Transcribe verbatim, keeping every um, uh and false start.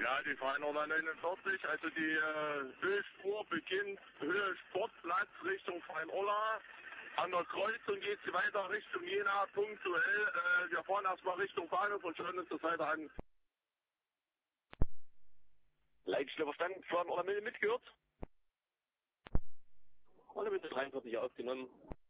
Ja, die Feinhorner neunundvierzig, also die äh, Höchstspur beginnt Höhe Sportplatz Richtung Feinorla. An der Kreuzung geht sie weiter Richtung Jena, punktuell. Äh, wir fahren erstmal Richtung Bahnhof und schauen uns das weiter an. Leitstelle verstanden, Feinhorner mitgehört. Alle mit dreiundvierzig aufgenommen.